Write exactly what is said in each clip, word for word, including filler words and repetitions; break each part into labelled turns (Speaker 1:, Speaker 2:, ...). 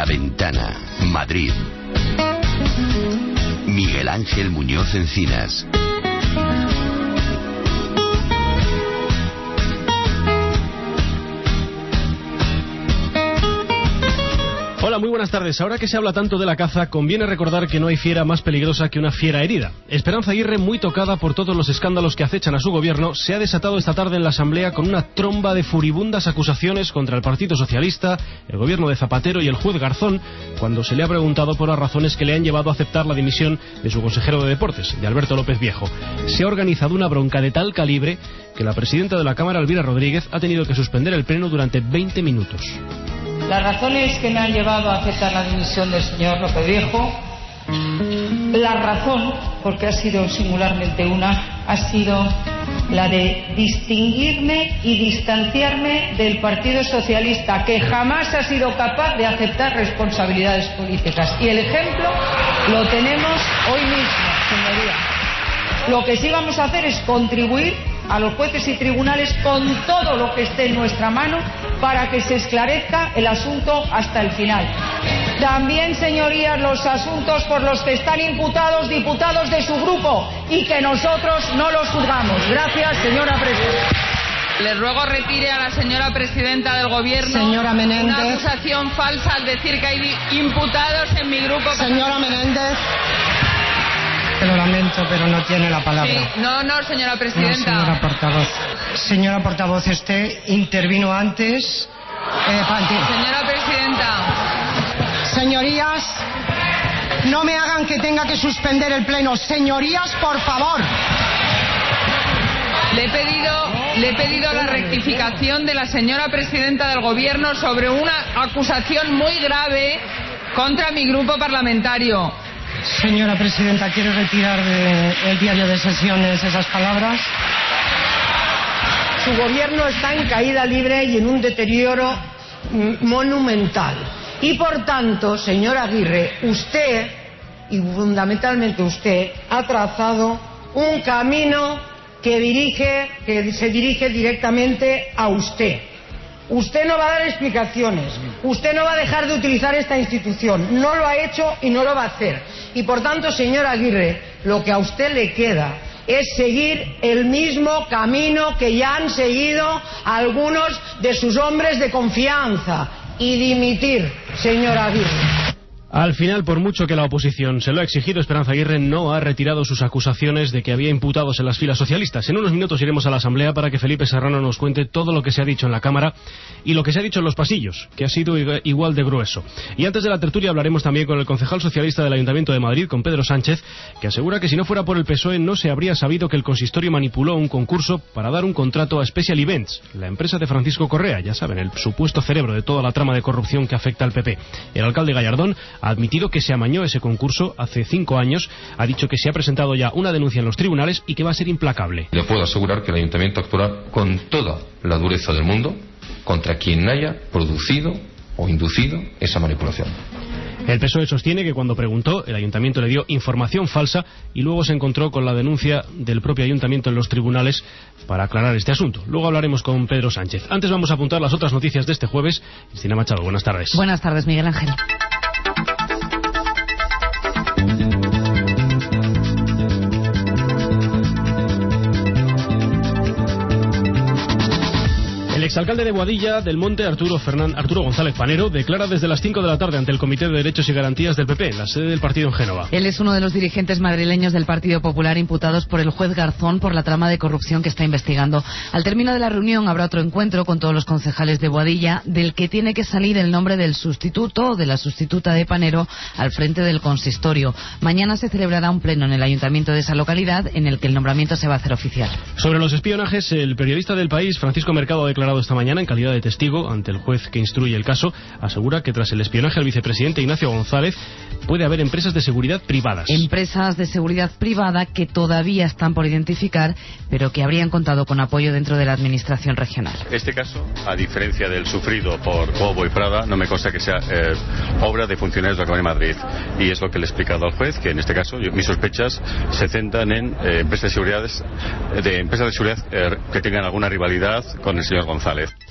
Speaker 1: La Ventana, Madrid. Miguel Ángel Muñoz Encinas.
Speaker 2: Hola, muy buenas tardes. Ahora que se habla tanto de la caza, conviene recordar que no hay fiera más peligrosa que una fiera herida. Esperanza Aguirre, muy tocada por todos los escándalos que acechan a su gobierno, se ha desatado esta tarde en la Asamblea con una tromba de furibundas acusaciones contra el Partido Socialista, el gobierno de Zapatero y el juez Garzón, cuando se le ha preguntado por las razones que le han llevado a aceptar la dimisión de su consejero de Deportes, de Alberto López Viejo. Se ha organizado una bronca de tal calibre que la presidenta de la Cámara, Elvira Rodríguez, ha tenido que suspender el pleno durante veinte minutos.
Speaker 3: Las razones que me han llevado a aceptar la dimisión del señor López Viejo, la razón, porque ha sido singularmente una, ha sido la de distinguirme y distanciarme del Partido Socialista, que jamás ha sido capaz de aceptar responsabilidades políticas. Y el ejemplo lo tenemos hoy mismo, señoría. Lo que sí vamos a hacer es contribuir a los jueces y tribunales con todo lo que esté en nuestra mano para que se esclarezca el asunto hasta el final. También, señorías, los asuntos por los que están imputados diputados de su grupo y que nosotros no los juzgamos. Gracias, señora presidenta.
Speaker 4: Le ruego retire a la señora presidenta del Gobierno
Speaker 3: señora Menéndez.
Speaker 4: Una acusación falsa al decir que hay imputados en mi grupo.
Speaker 3: Señora Menéndez. Lo lamento, pero no tiene la palabra.
Speaker 4: Sí, no, no, señora presidenta.
Speaker 3: No, señora portavoz. Señora portavoz, usted intervino antes. Eh,
Speaker 4: señora presidenta.
Speaker 3: Señorías, no me hagan que tenga que suspender el pleno. Señorías, por favor.
Speaker 4: Le he pedido, le he pedido la rectificación de la señora presidenta del Gobierno sobre una acusación muy grave contra mi grupo parlamentario.
Speaker 3: Señora presidenta, ¿quiere retirar del diario de sesiones esas palabras? Su gobierno está en caída libre y en un deterioro monumental. Y por tanto, señora Aguirre, usted, y fundamentalmente usted, ha trazado un camino que dirige, que se dirige directamente a usted. Usted no va a dar explicaciones, usted no va a dejar de utilizar esta institución, no lo ha hecho y no lo va a hacer. Y por tanto, señora Aguirre, lo que a usted le queda es seguir el mismo camino que ya han seguido algunos de sus hombres de confianza y dimitir, señora Aguirre.
Speaker 2: Al final, por mucho que la oposición se lo ha exigido, Esperanza Aguirre no ha retirado sus acusaciones de que había imputados en las filas socialistas. En unos minutos iremos a la Asamblea para que Felipe Serrano nos cuente todo lo que se ha dicho en la Cámara y lo que se ha dicho en los pasillos, que ha sido igual de grueso. Y antes de la tertulia hablaremos también con el concejal socialista del Ayuntamiento de Madrid, con Pedro Sánchez, que asegura que si no fuera por el P S O E no se habría sabido que el consistorio manipuló un concurso para dar un contrato a Special Events, la empresa de Francisco Correa, ya saben, el supuesto cerebro de toda la trama de corrupción que afecta al P P. El alcalde Gallardón ha admitido que se amañó ese concurso hace cinco años, ha dicho que se ha presentado ya una denuncia en los tribunales y que va a ser implacable.
Speaker 5: Le puedo asegurar que el Ayuntamiento actuará con toda la dureza del mundo contra quien haya producido o inducido esa manipulación.
Speaker 2: El P S O E sostiene que cuando preguntó, el Ayuntamiento le dio información falsa y luego se encontró con la denuncia del propio Ayuntamiento en los tribunales para aclarar este asunto. Luego hablaremos con Pedro Sánchez. Antes vamos a apuntar las otras noticias de este jueves. Cristina Machado, buenas tardes.
Speaker 6: Buenas tardes, Miguel Ángel.
Speaker 2: El exalcalde de Boadilla del Monte, Arturo, Fernán, Arturo González Panero, declara desde las cinco de la tarde ante el Comité de Derechos y Garantías del P P, en la sede del partido en Génova.
Speaker 6: Él es uno de los dirigentes madrileños del Partido Popular imputados por el juez Garzón por la trama de corrupción que está investigando. Al término de la reunión habrá otro encuentro con todos los concejales de Boadilla, del que tiene que salir el nombre del sustituto o de la sustituta de Panero al frente del consistorio. Mañana se celebrará un pleno en el ayuntamiento de esa localidad en el que el nombramiento se va a hacer oficial.
Speaker 2: Sobre los espionajes, el periodista del País, Francisco Mercado, ha declarado esta mañana en calidad de testigo ante el juez que instruye el caso. Asegura que tras el espionaje al vicepresidente Ignacio González puede haber empresas de seguridad privadas.
Speaker 6: Empresas de seguridad privada que todavía están por identificar, pero que habrían contado con apoyo dentro de la administración regional.
Speaker 7: Este caso, a diferencia del sufrido por Bobo y Prada, no me consta que sea eh, obra de funcionarios de la Comunidad de Madrid. Y es lo que le he explicado al juez, que en este caso yo, mis sospechas se centran en eh, empresas de seguridad, de empresas de seguridad eh, que tengan alguna rivalidad con el señor González.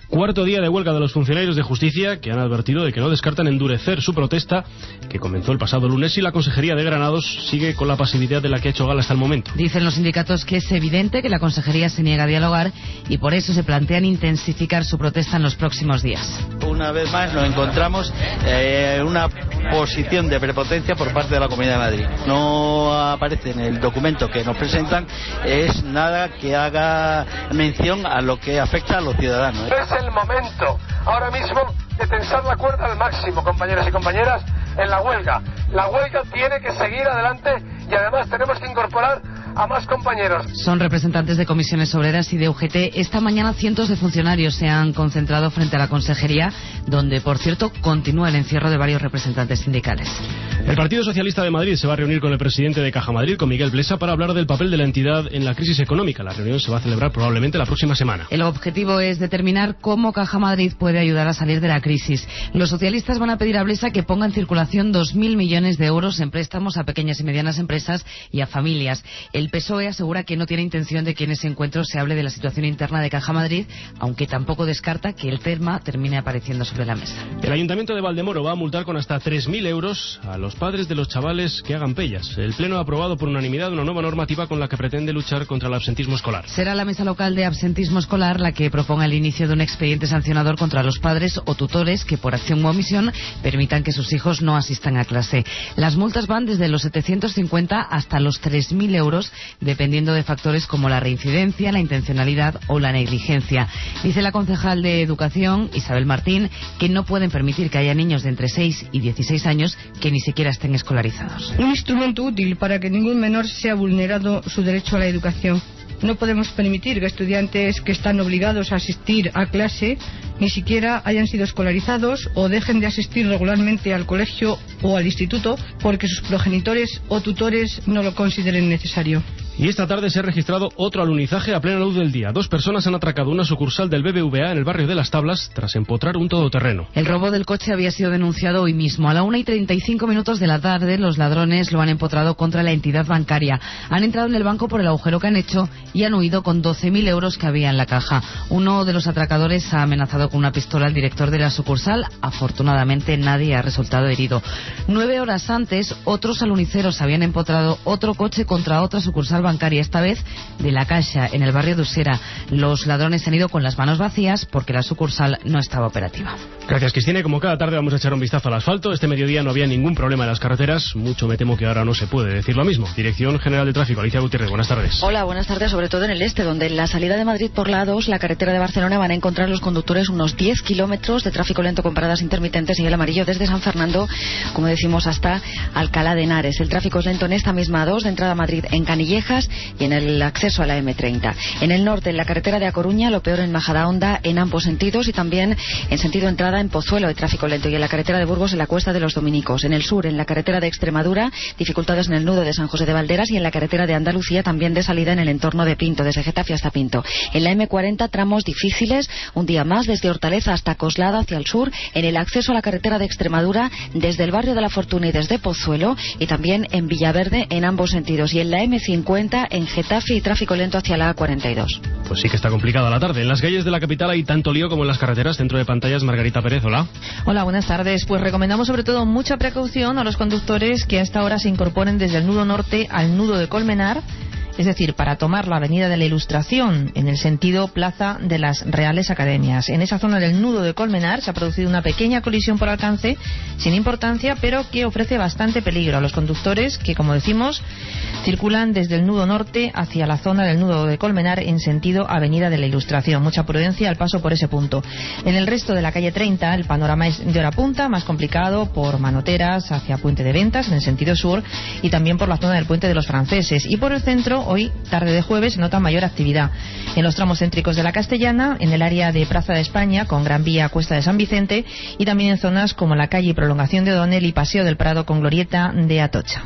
Speaker 2: Cuarto día de huelga de los funcionarios de justicia, que han advertido de que no descartan endurecer su protesta, que comenzó el pasado lunes, y la Consejería de Granados sigue con la pasividad de la que ha hecho gala hasta el momento.
Speaker 6: Dicen los sindicatos que es evidente que la Consejería se niega a dialogar y por eso se plantean intensificar su protesta en los próximos días.
Speaker 8: Una vez más nos encontramos en eh, una posición de prepotencia por parte de la Comunidad de Madrid. No aparece en el documento que nos presentan es nada que haga mención a lo que afecta a los ciudadanos.
Speaker 9: Es el momento ahora mismo de tensar la cuerda al máximo, compañeros y compañeras, en la huelga. La huelga tiene que seguir adelante y además tenemos que incorporar a más compañeros.
Speaker 6: Son representantes de comisiones obreras y de U G T. Esta mañana cientos de funcionarios se han concentrado frente a la Consejería, donde, por cierto, continúa el encierro de varios representantes sindicales.
Speaker 2: El Partido Socialista de Madrid se va a reunir con el presidente de Caja Madrid, con Miguel Blesa, para hablar del papel de la entidad en la crisis económica. La reunión se va a celebrar probablemente la próxima semana.
Speaker 6: El objetivo es determinar cómo Caja Madrid puede ayudar a salir de la crisis. Los socialistas van a pedir a Blesa que ponga en circulación dos mil millones de euros en préstamos a pequeñas y medianas empresas y a familias. El P S O E asegura que no tiene intención de que en ese encuentro se hable de la situación interna de Caja Madrid, aunque tampoco descarta que el tema termine apareciendo sobre la mesa.
Speaker 2: El Ayuntamiento de Valdemoro va a multar con hasta tres mil euros a los padres de los chavales que hagan pellas. El Pleno ha aprobado por unanimidad una nueva normativa con la que pretende luchar contra el absentismo escolar.
Speaker 6: Será la mesa local de absentismo escolar la que proponga el inicio de un expediente sancionador contra los padres o tutores que por acción u omisión permitan que sus hijos no asistan a clase. Las multas van desde los setecientos cincuenta hasta los tres mil euros, dependiendo de factores como la reincidencia, la intencionalidad o la negligencia. Dice la concejal de Educación, Isabel Martín, que no pueden permitir que haya niños de entre seis y dieciséis años que ni siquiera estén escolarizados.
Speaker 10: Un instrumento útil para que ningún menor sea vulnerado su derecho a la educación. No podemos permitir que estudiantes que están obligados a asistir a clase ni siquiera hayan sido escolarizados o dejen de asistir regularmente al colegio o al instituto porque sus progenitores o tutores no lo consideren necesario.
Speaker 2: Y esta tarde se ha registrado otro alunizaje a plena luz del día. Dos personas han atracado una sucursal del B B V A en el barrio de Las Tablas tras empotrar un todoterreno.
Speaker 6: El robo del coche había sido denunciado hoy mismo. A la una y treinta y cinco minutos de la tarde, los ladrones lo han empotrado contra la entidad bancaria. Han entrado en el banco por el agujero que han hecho y han huido con doce mil euros que había en la caja. Uno de los atracadores ha amenazado con una pistola al director de la sucursal. Afortunadamente nadie ha resultado herido. Nueve horas antes, otros aluniceros habían empotrado otro coche contra otra sucursal bancaria, esta vez de la Caixa, en el barrio de Usera. Los ladrones han ido con las manos vacías porque la sucursal no estaba operativa.
Speaker 2: Gracias, Cristina. Como cada tarde vamos a echar un vistazo al asfalto. Este mediodía no había ningún problema en las carreteras. Mucho me temo que ahora no se puede decir lo mismo. Dirección General de Tráfico, Alicia Gutiérrez, buenas tardes.
Speaker 11: Hola, buenas tardes, sobre todo en el este, donde en la salida de Madrid por la A dos, la carretera de Barcelona, van a encontrar los conductores unos diez kilómetros de tráfico lento con paradas intermitentes y el amarillo desde San Fernando, como decimos, hasta Alcalá de Henares. El tráfico es lento en esta misma A dos, de entrada a Madrid en Canillejas y en el acceso a la eme treinta. En el norte, en la carretera de A Coruña, lo peor en Majadahonda en ambos sentidos y también en sentido entrada en Pozuelo de tráfico lento, y en la carretera de Burgos en la Cuesta de los Dominicos. En el sur, en la carretera de Extremadura, dificultades en el nudo de San José de Valderas, y en la carretera de Andalucía también de salida en el entorno de Pinto, desde Getafe hasta Pinto. En la eme cuarenta, tramos difíciles, un día más desde Hortaleza hasta Coslada hacia el sur, en el acceso a la carretera de Extremadura desde el barrio de la Fortuna y desde Pozuelo, y también en Villaverde en ambos sentidos. Y en la eme cincuenta en Getafe y tráfico lento hacia la A cuarenta y dos.
Speaker 2: Pues sí que está complicada la tarde. En las calles de la capital hay tanto lío como en las carreteras. Centro de pantallas, Margarita Pérez, hola.
Speaker 12: Hola, buenas tardes. Pues recomendamos sobre todo mucha precaución a los conductores que a esta hora se incorporen desde el nudo norte al nudo de Colmenar, es decir, para tomar la Avenida de la Ilustración en el sentido Plaza de las Reales Academias. En esa zona del nudo de Colmenar se ha producido una pequeña colisión por alcance sin importancia, pero que ofrece bastante peligro a los conductores que, como decimos, circulan desde el nudo norte hacia la zona del nudo de Colmenar en sentido Avenida de la Ilustración. Mucha prudencia al paso por ese punto. En el resto de la calle treinta el panorama es de hora punta, más complicado por Manoteras hacia Puente de Ventas en el sentido sur y también por la zona del Puente de los Franceses. Y por el centro, hoy, tarde de jueves, se nota mayor actividad en los tramos céntricos de la Castellana, en el área de Plaza de España con Gran Vía Cuesta de San Vicente y también en zonas como la calle y Prolongación de O'Donnell y Paseo del Prado con Glorieta de Atocha.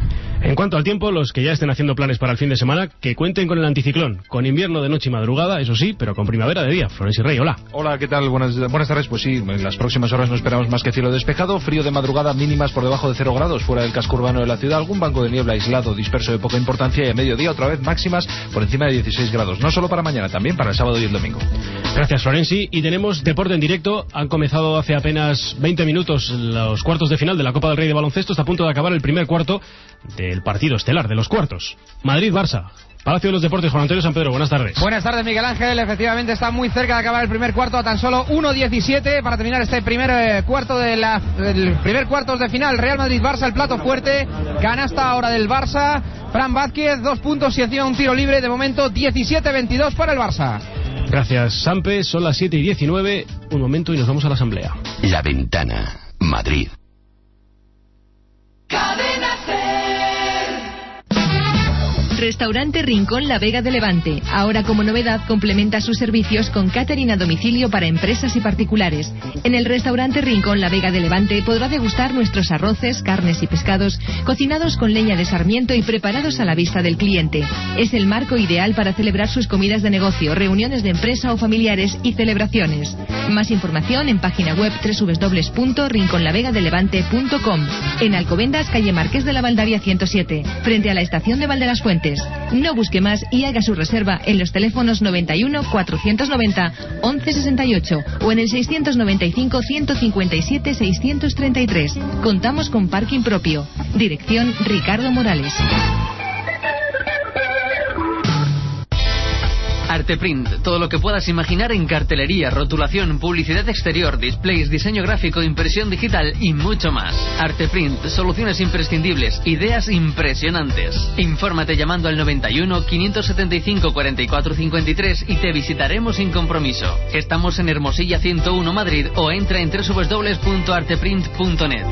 Speaker 2: En cuanto al tiempo, los que ya estén haciendo planes para el fin de semana, que cuenten con el anticiclón, con invierno de noche y madrugada, eso sí, pero con primavera de día. Florencio Rey, hola.
Speaker 13: Hola, ¿qué tal? Buenas, buenas tardes. Pues sí, en las próximas horas no esperamos más que cielo despejado, frío de madrugada, mínimas por debajo de cero grados fuera del casco urbano de la ciudad, algún banco de niebla aislado, disperso de poca importancia, y a mediodía otra vez máximas por encima de dieciséis grados. No solo para mañana, también para el sábado y el domingo.
Speaker 2: Gracias, Florenci. Y tenemos deporte en directo. Han comenzado hace apenas veinte minutos los cuartos de final de la Copa del Rey de baloncesto. Está a punto de acabar el primer cuarto del partido estelar de los cuartos. Madrid-Barça. Palacio de los Deportes, Juan Antonio San Pedro, buenas tardes.
Speaker 14: Buenas tardes, Miguel Ángel. Efectivamente está muy cerca de acabar el primer cuarto, a tan solo uno diecisiete para terminar este primer eh, cuarto de la, del primer cuartos de final. Real Madrid-Barça, el plato fuerte, canasta ahora del Barça. Fran Vázquez, dos puntos y encima un tiro libre. De momento diecisiete veintidós para el Barça.
Speaker 2: Gracias, Sampe. Son las siete y diecinueve. Un momento y nos vamos a la asamblea.
Speaker 1: La Ventana, Madrid.
Speaker 15: Cadena Restaurante Rincón La Vega de Levante. Ahora como novedad complementa sus servicios con catering a domicilio para empresas y particulares. En el restaurante Rincón La Vega de Levante podrá degustar nuestros arroces, carnes y pescados cocinados con leña de sarmiento y preparados a la vista del cliente. Es el marco ideal para celebrar sus comidas de negocio, reuniones de empresa o familiares y celebraciones. Más información en página web doble u doble u doble u punto rincón la vega de levante punto com. En Alcobendas, calle Marqués de la Baldaria ciento siete, frente a la estación de Valderas Fuentes. No busque más y haga su reserva en los teléfonos noventa y uno, cuatrocientos noventa, once sesenta y ocho o en el seiscientos noventa y cinco, ciento cincuenta y siete, seiscientos treinta y tres. Contamos con parking propio. Dirección Ricardo Morales.
Speaker 16: Arteprint, todo lo que puedas imaginar en cartelería, rotulación, publicidad exterior, displays, diseño gráfico, impresión digital y mucho más. Arteprint, soluciones imprescindibles, ideas impresionantes. Infórmate llamando al noventa y uno, quinientos setenta y cinco, cuarenta y cuatro cincuenta y tres y te visitaremos sin compromiso. Estamos en Hermosilla ciento uno Madrid o entra en doble u doble u doble u punto arteprint punto net.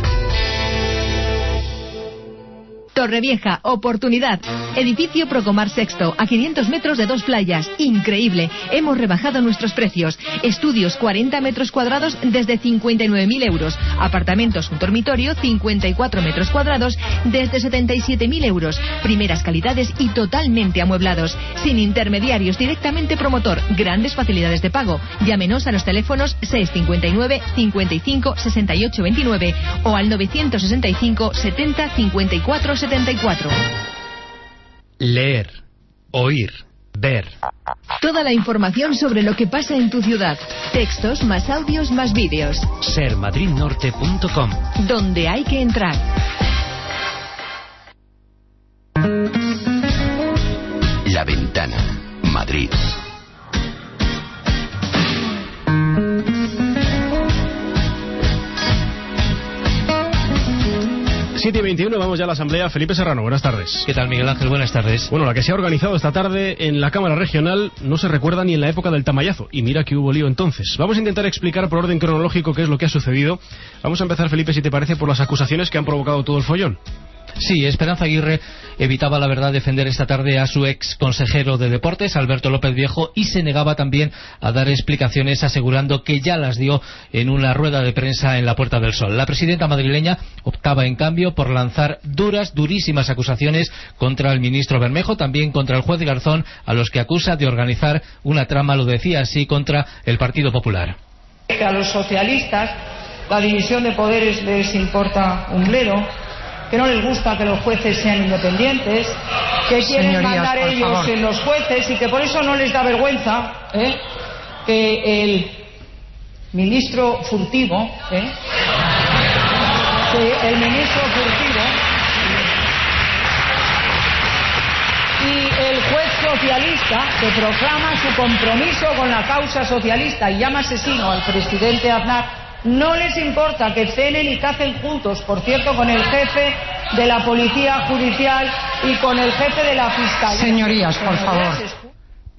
Speaker 15: Torrevieja, oportunidad. Edificio Procomar Sexto, a quinientos metros de dos playas. Increíble. Hemos rebajado nuestros precios. Estudios cuarenta metros cuadrados desde cincuenta y nueve mil euros. Apartamentos con dormitorio cincuenta y cuatro metros cuadrados desde setenta y siete mil euros. Primeras calidades y totalmente amueblados. Sin intermediarios, directamente promotor. Grandes facilidades de pago. Llámenos a los teléfonos seiscientos cincuenta y nueve, cincuenta y cinco, sesenta y ocho veintinueve o al novecientos sesenta y cinco, setenta, cincuenta y cuatro setenta y cuatro.
Speaker 17: Leer, oír, ver.
Speaker 15: Toda la información sobre lo que pasa en tu ciudad. Textos más audios más vídeos.
Speaker 17: ser madrid norte punto com.
Speaker 15: Donde hay que entrar.
Speaker 1: La Ventana, Madrid.
Speaker 2: siete y veintiuno, vamos ya a la asamblea. Felipe Serrano, buenas tardes.
Speaker 17: ¿Qué tal, Miguel Ángel? Buenas tardes.
Speaker 2: Bueno, la que se ha organizado esta tarde en la Cámara Regional no se recuerda ni en la época del Tamayazo. Y mira que hubo lío entonces. Vamos a intentar explicar por orden cronológico qué es lo que ha sucedido. Vamos a empezar, Felipe, si te parece, por las acusaciones que han provocado todo el follón.
Speaker 17: Sí, Esperanza Aguirre evitaba, la verdad, defender esta tarde a su ex consejero de Deportes, Alberto López Viejo, y se negaba también a dar explicaciones, asegurando que ya las dio en una rueda de prensa en la Puerta del Sol. La presidenta madrileña optaba, en cambio, por lanzar duras, durísimas acusaciones contra el ministro Bermejo, también contra el juez Garzón, a los que acusa de organizar una trama, lo decía así, contra el Partido Popular.
Speaker 3: A los socialistas la división de poderes les importa un bledo, que no les gusta que los jueces sean independientes, que quieren Señorías, mandar ellos favor. en los jueces y que por eso no les da vergüenza ¿eh? que el ministro furtivo, ¿eh? que el ministro furtivo y el juez socialista que proclama su compromiso con la causa socialista y llama asesino al presidente Aznar, no les importa que cenen y cacen juntos, por cierto, con el jefe de la Policía Judicial y con el jefe de la Fiscalía.
Speaker 14: Señorías, por favor.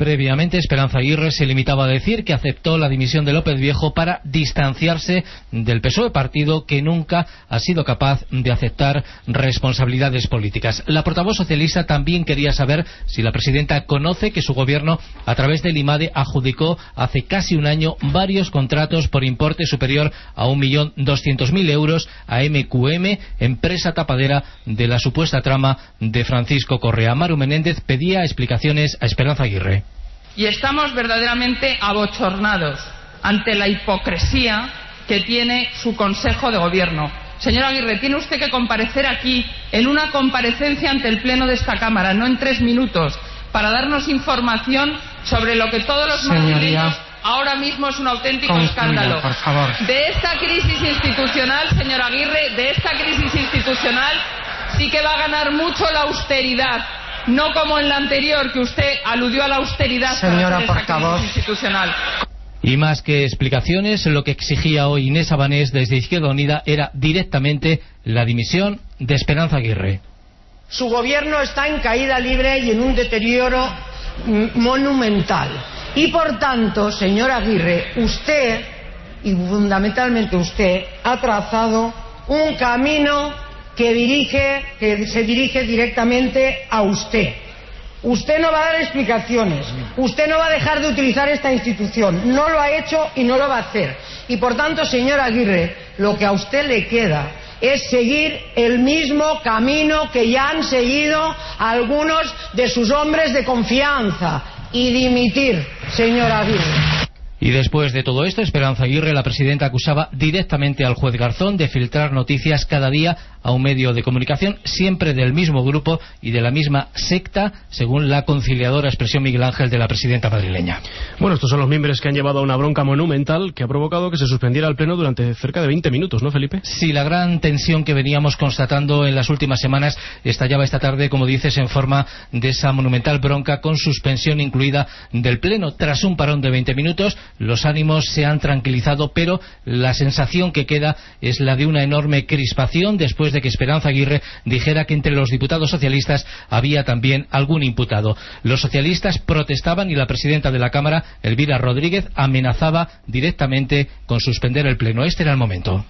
Speaker 17: Previamente, Esperanza Aguirre se limitaba a decir que aceptó la dimisión de López Viejo para distanciarse del P S O E, partido que nunca ha sido capaz de aceptar responsabilidades políticas. La portavoz socialista también quería saber si la presidenta conoce que su gobierno, a través del IMADE, adjudicó hace casi un año varios contratos por importe superior a un millón doscientos mil euros a M Q M, empresa tapadera de la supuesta trama de Francisco Correa. Maru Menéndez pedía explicaciones a Esperanza Aguirre.
Speaker 4: Y estamos verdaderamente abochornados ante la hipocresía que tiene su Consejo de Gobierno. Señor Aguirre, tiene usted que comparecer aquí en una comparecencia ante el Pleno de esta Cámara, no en tres minutos, para darnos información sobre lo que todos los madrileños ahora mismo es un auténtico
Speaker 18: Concluya,
Speaker 4: escándalo.
Speaker 18: por favor.
Speaker 4: De esta crisis institucional, señor Aguirre, de esta crisis institucional sí que va a ganar mucho la austeridad. No como en la anterior, que usted aludió a la austeridad.
Speaker 18: Señora
Speaker 4: para hacer esa
Speaker 18: portavoz.
Speaker 4: crisis institucional.
Speaker 17: Y más que explicaciones, lo que exigía hoy Inés Abanés desde Izquierda Unida era directamente la dimisión de Esperanza Aguirre.
Speaker 18: Su gobierno está en caída libre y en un deterioro mm, monumental. Y por tanto, señor Aguirre, usted, y fundamentalmente usted, ha trazado un camino que dirige, que se dirige directamente a usted. Usted no va a dar explicaciones, usted no va a dejar de utilizar esta institución, no lo ha hecho y no lo va a hacer. Y por tanto, señor Aguirre, lo que a usted le queda es seguir el mismo camino que ya han seguido algunos de sus hombres de confianza y dimitir, señor Aguirre.
Speaker 17: Y después de todo esto, Esperanza Aguirre, la presidenta, acusaba directamente al juez Garzón de filtrar noticias cada día a un medio de comunicación, siempre del mismo grupo y de la misma secta, según la conciliadora expresión Miguel Ángel de la presidenta madrileña.
Speaker 2: Bueno, estos son los miembros que han llevado a una bronca monumental que ha provocado que se suspendiera el pleno durante cerca de veinte minutos, ¿no, Felipe?
Speaker 17: Sí, la gran tensión que veníamos constatando en las últimas semanas estallaba esta tarde, como dices, en forma de esa monumental bronca con suspensión incluida del pleno. Tras un parón de veinte minutos, los ánimos se han tranquilizado, pero la sensación que queda es la de una enorme crispación después de que Esperanza Aguirre dijera que entre los diputados socialistas había también algún imputado. Los socialistas protestaban y la presidenta de la Cámara, Elvira Rodríguez, amenazaba directamente con suspender el pleno. Este era el momento.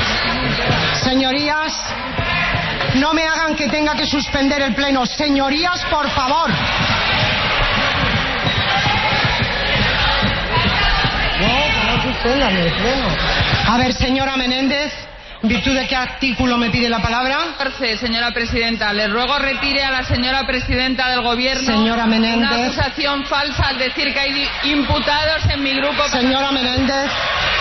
Speaker 18: Señorías, no me hagan que tenga que suspender el pleno. Señorías, por favor. A ver, señora Menéndez, ¿en virtud de qué artículo me pide la palabra?
Speaker 4: Señora presidenta, le ruego retire a la señora presidenta del Gobierno
Speaker 18: señora Menéndez,
Speaker 4: una acusación falsa al decir que hay imputados en mi grupo.
Speaker 18: Señora Menéndez.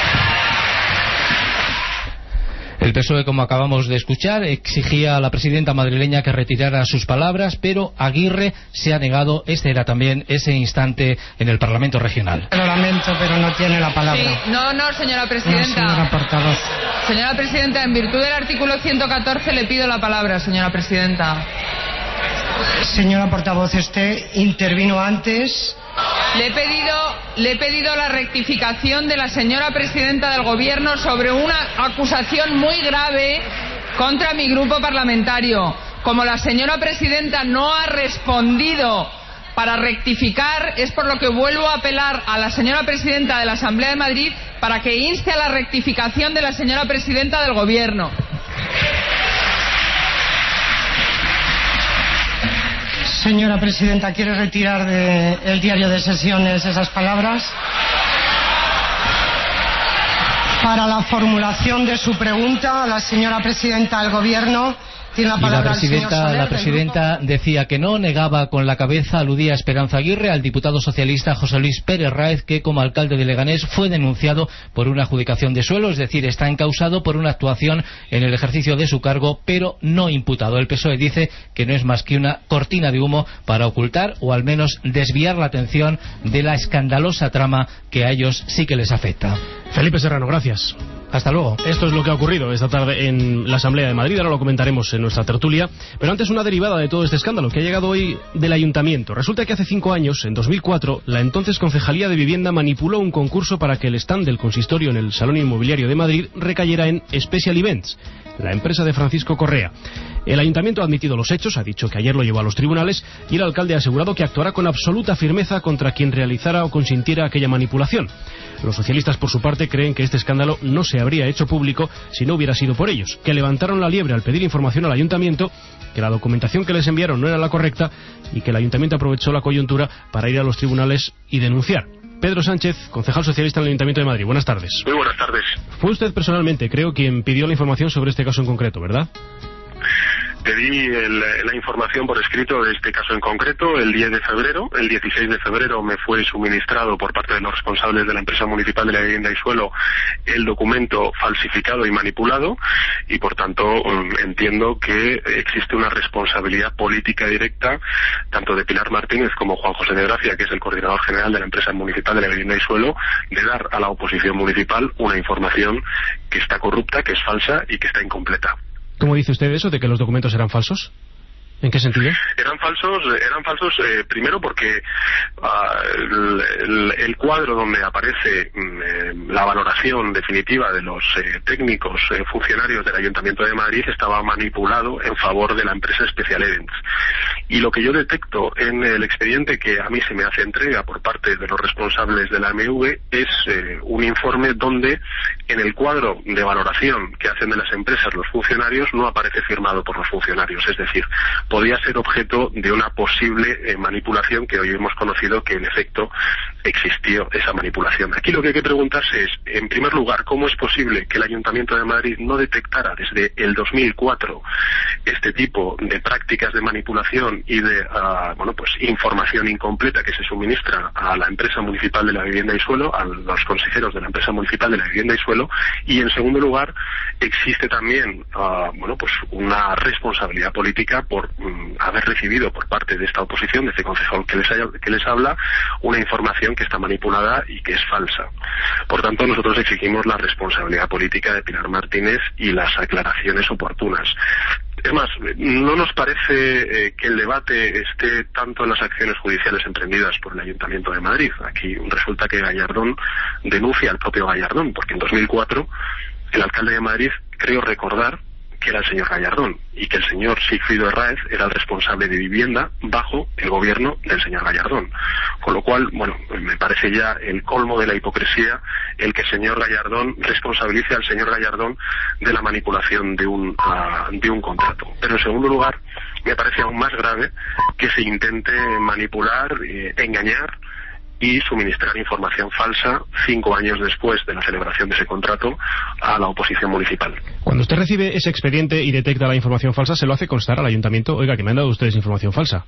Speaker 17: El P S O E, como acabamos de escuchar, exigía a la presidenta madrileña que retirara sus palabras, pero Aguirre se ha negado. Este era también ese instante en el Parlamento Regional.
Speaker 18: Lo lamento, pero no tiene la palabra.
Speaker 4: Sí, no, no, señora presidenta.
Speaker 18: No, señora portavoz.
Speaker 4: Señora presidenta, en virtud del artículo ciento catorce le pido la palabra, señora presidenta.
Speaker 18: Señora portavoz, usted intervino antes.
Speaker 4: Le he pedido, le he pedido la rectificación de la señora presidenta del Gobierno sobre una acusación muy grave contra mi grupo parlamentario. Como la señora presidenta no ha respondido para rectificar, es por lo que vuelvo a apelar a la señora presidenta de la Asamblea de Madrid para que inste a la rectificación de la señora presidenta del Gobierno.
Speaker 18: Señora presidenta, ¿quiere retirar del diario de sesiones esas palabras? Para la formulación de su pregunta, la señora presidenta del Gobierno tiene la palabra.
Speaker 17: Y la presidenta,
Speaker 18: al señor Soler,
Speaker 17: la presidenta decía que no, negaba con la cabeza, aludía a Esperanza Aguirre, al diputado socialista José Luis Pérez Raez, que como alcalde de Leganés fue denunciado por una adjudicación de suelo, es decir, está encausado por una actuación en el ejercicio de su cargo, pero no imputado. El P S O E dice que no es más que una cortina de humo para ocultar o al menos desviar la atención de la escandalosa trama que a ellos sí que les afecta.
Speaker 2: Felipe Serrano, gracias.
Speaker 17: Hasta luego.
Speaker 2: Esto es lo que ha ocurrido esta tarde en la Asamblea de Madrid. Ahora lo comentaremos en nuestra tertulia. Pero antes, una derivada de todo este escándalo que ha llegado hoy del Ayuntamiento. Resulta que hace cinco años, en dos mil cuatro, la entonces Concejalía de Vivienda manipuló un concurso para que el stand del consistorio en el Salón Inmobiliario de Madrid recayera en Special Events, la empresa de Francisco Correa. El ayuntamiento ha admitido los hechos, ha dicho que ayer lo llevó a los tribunales y el alcalde ha asegurado que actuará con absoluta firmeza contra quien realizara o consintiera aquella manipulación. Los socialistas, por su parte, creen que este escándalo no se habría hecho público si no hubiera sido por ellos, que levantaron la liebre al pedir información al ayuntamiento, que la documentación que les enviaron no era la correcta y que el ayuntamiento aprovechó la coyuntura para ir a los tribunales y denunciar. Pedro Sánchez, concejal socialista en el Ayuntamiento de Madrid. Buenas tardes.
Speaker 19: Muy buenas tardes.
Speaker 2: Fue usted personalmente, creo, quien pidió la información sobre este caso en concreto, ¿verdad?
Speaker 19: Pedí el, la información por escrito de este caso en concreto el diez de febrero. El dieciséis de febrero me fue suministrado por parte de los responsables de la empresa municipal de la vivienda y suelo el documento falsificado y manipulado y por tanto entiendo que existe una responsabilidad política directa tanto de Pilar Martínez como Juan José de Gracia, que es el coordinador general de la empresa municipal de la vivienda y suelo, de dar a la oposición municipal una información que está corrupta, que es falsa y que está incompleta.
Speaker 2: ¿Cómo dice usted eso de que los documentos eran falsos? ¿En qué sentido?
Speaker 19: Eran falsos, eran falsos eh, primero porque uh, el, el, el cuadro donde aparece eh, la valoración definitiva de los eh, técnicos eh, funcionarios del Ayuntamiento de Madrid estaba manipulado en favor de la empresa Special Events. Y lo que yo detecto en el expediente que a mí se me hace entrega por parte de los responsables de la M V es eh, un informe donde en el cuadro de valoración que hacen de las empresas los funcionarios no aparece firmado por los funcionarios, es decir, podía ser objeto de una posible eh, manipulación que hoy hemos conocido que en efecto existió esa manipulación. Aquí lo que hay que preguntarse es, en primer lugar, ¿cómo es posible que el Ayuntamiento de Madrid no detectara desde el dos mil cuatro este tipo de prácticas de manipulación y de uh, bueno pues información incompleta que se suministra a la empresa municipal de la vivienda y suelo, a los consejeros de la empresa municipal de la vivienda y suelo? Y en segundo lugar, existe también uh, bueno pues una responsabilidad política por haber recibido por parte de esta oposición, de este concejal que les, haya, que les habla, una información que está manipulada y que es falsa. Por tanto, nosotros exigimos la responsabilidad política de Pilar Martínez y las aclaraciones oportunas. Es más, no nos parece eh, que el debate esté tanto en las acciones judiciales emprendidas por el Ayuntamiento de Madrid. Aquí resulta que Gallardón denuncia al propio Gallardón, porque en dos mil cuatro el alcalde de Madrid, creo recordar, que era el señor Gallardón y que el señor Sigfrido Herráez era el responsable de vivienda bajo el gobierno del señor Gallardón. Con lo cual, bueno, me parece ya el colmo de la hipocresía el que el señor Gallardón responsabilice al señor Gallardón de la manipulación de un, uh, de un contrato. Pero en segundo lugar, me parece aún más grave que se intente manipular, eh, engañar y suministrar información falsa cinco años después de la celebración de ese contrato a la oposición municipal.
Speaker 2: Cuando usted recibe ese expediente y detecta la información falsa, ¿se lo hace constar al ayuntamiento? Oiga, que me han dado ustedes información falsa.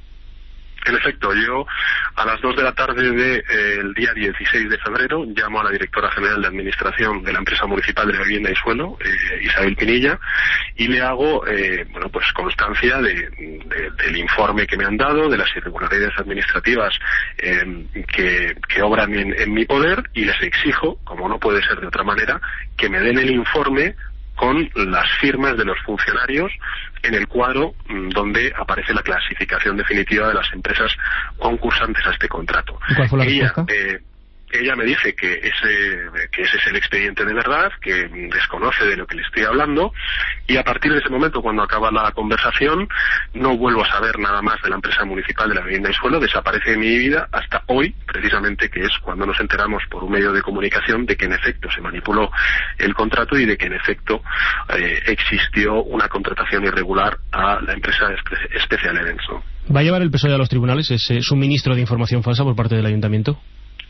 Speaker 19: En efecto, yo a las dos de la tarde del eh, día dieciséis de febrero llamo a la directora general de Administración de la empresa municipal de la vivienda y suelo, eh, Isabel Pinilla, y le hago eh, bueno pues constancia de, de, del informe que me han dado, de las irregularidades administrativas eh, que, que obran en, en mi poder, y les exijo, como no puede ser de otra manera, que me den el informe con las firmas de los funcionarios en el cuadro donde aparece la clasificación definitiva de las empresas concursantes a este contrato.
Speaker 2: ¿Y cuál fue la
Speaker 19: Ella,
Speaker 2: respuesta?
Speaker 19: Eh, ella me dice que ese, que ese es el expediente de verdad, que desconoce de lo que le estoy hablando, y a partir de ese momento, cuando acaba la conversación, no vuelvo a saber nada más de la empresa municipal de la vivienda y suelo, desaparece de mi vida hasta hoy, precisamente, que es cuando nos enteramos por un medio de comunicación de que en efecto se manipuló el contrato y de que en efecto eh, existió una contratación irregular a la empresa Special Events.
Speaker 2: ¿Va a llevar el P S O E a los tribunales ese suministro de información falsa por parte del ayuntamiento?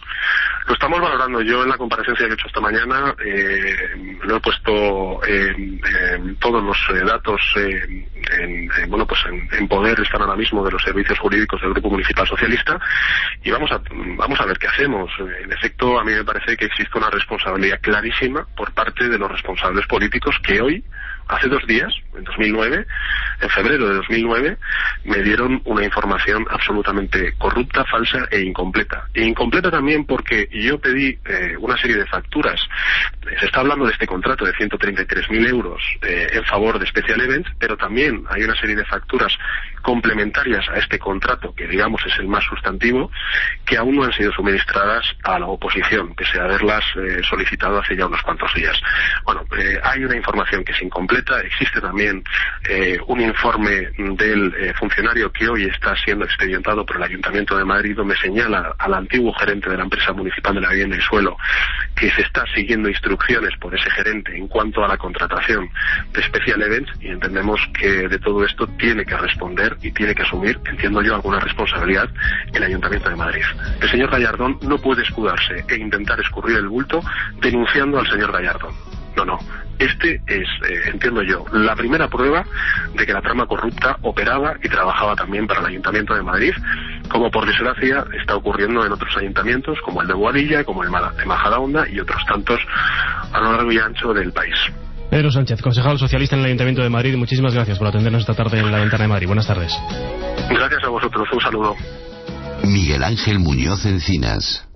Speaker 19: Lo estamos valorando. Yo en la comparecencia que he hecho esta mañana eh, lo he puesto eh, eh, todos los eh, datos eh, en, eh, bueno pues en, en poder están ahora mismo de los servicios jurídicos del Grupo Municipal Socialista, y vamos a vamos a ver qué hacemos. En efecto, a mí me parece que existe una responsabilidad clarísima por parte de los responsables políticos que hoy, hace dos días, en dos mil nueve, en febrero de dos mil nueve, me dieron una información absolutamente corrupta, falsa e incompleta. E incompleta también porque yo pedí eh, una serie de facturas. Se está hablando de este contrato de ciento treinta y tres mil euros eh, en favor de Special Events, pero también hay una serie de facturas complementarias a este contrato, que digamos es el más sustantivo, que aún no han sido suministradas a la oposición, pese a haberlas eh, solicitado hace ya unos cuantos días. Bueno, eh, hay una información que es incompleta, completa. Existe también eh, un informe del eh, funcionario que hoy está siendo expedientado por el Ayuntamiento de Madrid, donde señala al antiguo gerente de la empresa municipal de la vivienda y suelo que se está siguiendo instrucciones por ese gerente en cuanto a la contratación de Special Events, y entendemos que de todo esto tiene que responder y tiene que asumir, entiendo yo, alguna responsabilidad el Ayuntamiento de Madrid. El señor Gallardón no puede escudarse e intentar escurrir el bulto denunciando al señor Gallardón. No, no. Este es, eh, entiendo yo, la primera prueba de que la trama corrupta operaba y trabajaba también para el Ayuntamiento de Madrid, como por desgracia está ocurriendo en otros ayuntamientos, como el de Boadilla, como el de Majadahonda y otros tantos a lo largo y ancho del país.
Speaker 2: Pedro Sánchez, concejal socialista en el Ayuntamiento de Madrid, muchísimas gracias por atendernos esta tarde en La Ventana de Madrid. Buenas tardes.
Speaker 19: Gracias a vosotros, un saludo.
Speaker 1: Miguel Ángel Muñoz Encinas.